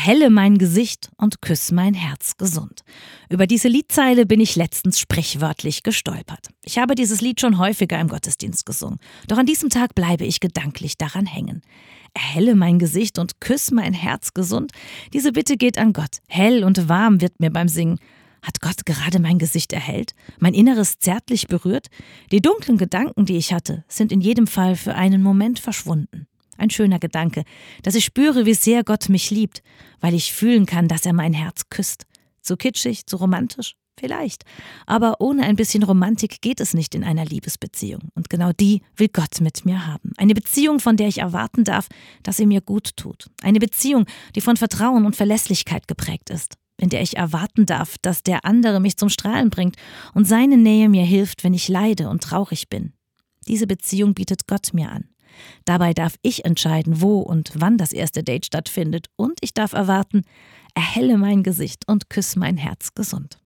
Erhelle mein Gesicht und küss mein Herz gesund. Über diese Liedzeile bin ich letztens sprichwörtlich gestolpert. Ich habe dieses Lied schon häufiger im Gottesdienst gesungen. Doch an diesem Tag bleibe ich gedanklich daran hängen. Erhelle mein Gesicht und küss mein Herz gesund. Diese Bitte geht an Gott. Hell und warm wird mir beim Singen. Hat Gott gerade mein Gesicht erhellt? Mein Inneres zärtlich berührt? Die dunklen Gedanken, die ich hatte, sind in jedem Fall für einen Moment verschwunden. Ein schöner Gedanke, dass ich spüre, wie sehr Gott mich liebt, weil ich fühlen kann, dass er mein Herz küsst. Zu kitschig, zu romantisch? Vielleicht. Aber ohne ein bisschen Romantik geht es nicht in einer Liebesbeziehung. Und genau die will Gott mit mir haben. Eine Beziehung, von der ich erwarten darf, dass sie mir gut tut. Eine Beziehung, die von Vertrauen und Verlässlichkeit geprägt ist. In der ich erwarten darf, dass der andere mich zum Strahlen bringt und seine Nähe mir hilft, wenn ich leide und traurig bin. Diese Beziehung bietet Gott mir an. Dabei darf ich entscheiden, wo und wann das erste Date stattfindet, und ich darf erwarten, erhelle mein Gesicht und küss mein Herz gesund.